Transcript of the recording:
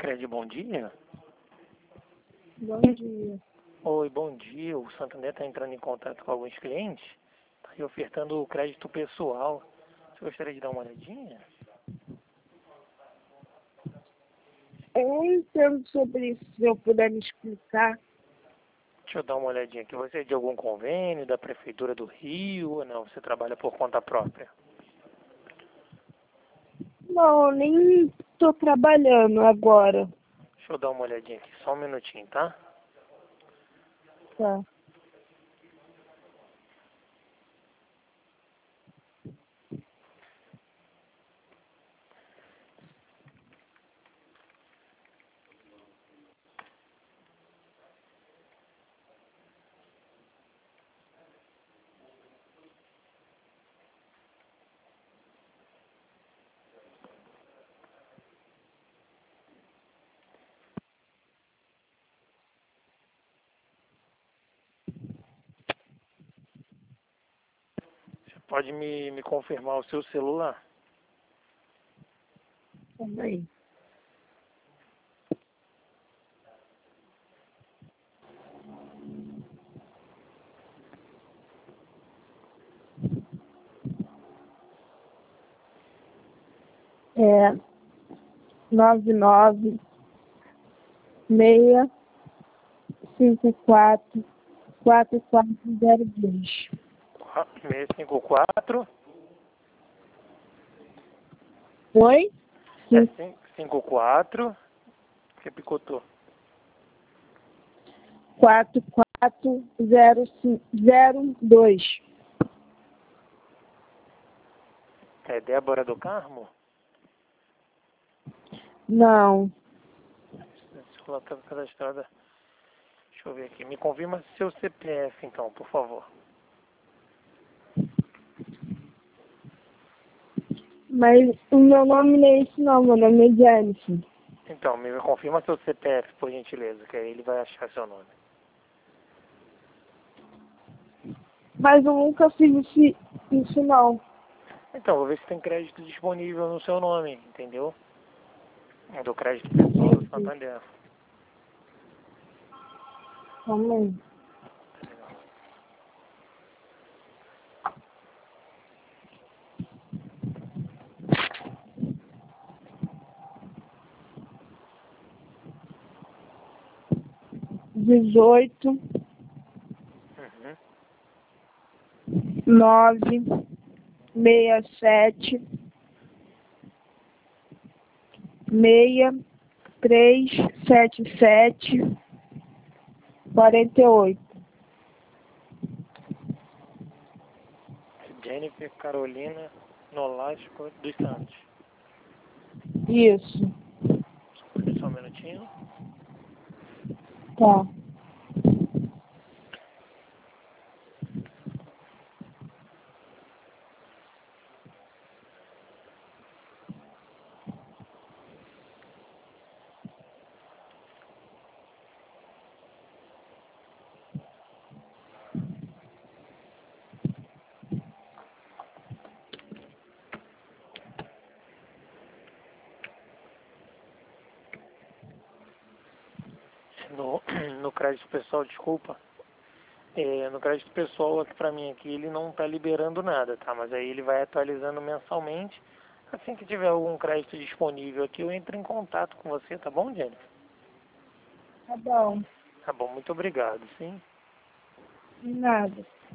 Sicredi, bom dia. Bom dia. Oi, bom dia. O Santander está entrando em contato com alguns clientes. Está aí ofertando o crédito pessoal. Você gostaria de dar uma olhadinha? Eu não entendo sobre isso, se eu puder me explicar. Deixa eu dar uma olhadinha aqui. Você é de algum convênio da Prefeitura do Rio ou não? Você trabalha por conta própria? Não, eu nem estou trabalhando agora. Deixa eu dar uma olhadinha aqui. Só um minutinho, tá? Tá. Você pode me confirmar o seu celular? Calma aí. É 99 654 4402. 654 Oi? é 54. Você picotou. 4402. É Débora do Carmo? Não. Esse celular está cadastrada. Deixa eu ver aqui. Me confirma seu CPF, então, por favor. Mas o meu nome não é esse não, meu nome é Jennifer. Então, me confirma seu CPF, por gentileza, que aí ele vai achar seu nome. Mas eu nunca fiz isso não. Então, vou ver se tem crédito disponível no seu nome, entendeu? É do crédito pessoal do Santander. Calma aí. Tá legal. Dezoito Uhum. 967 6377 48. Jennifer Carolina Nolasco dos Santos. Isso. Só um minutinho. Tá. No crédito pessoal, desculpa. No crédito pessoal aqui pra mim aqui, ele não tá liberando nada, tá? Mas aí ele vai atualizando mensalmente. Assim que tiver algum crédito disponível aqui, eu entro em contato com você, tá bom, Jennifer? Tá bom. Tá bom, muito obrigado, sim. De nada.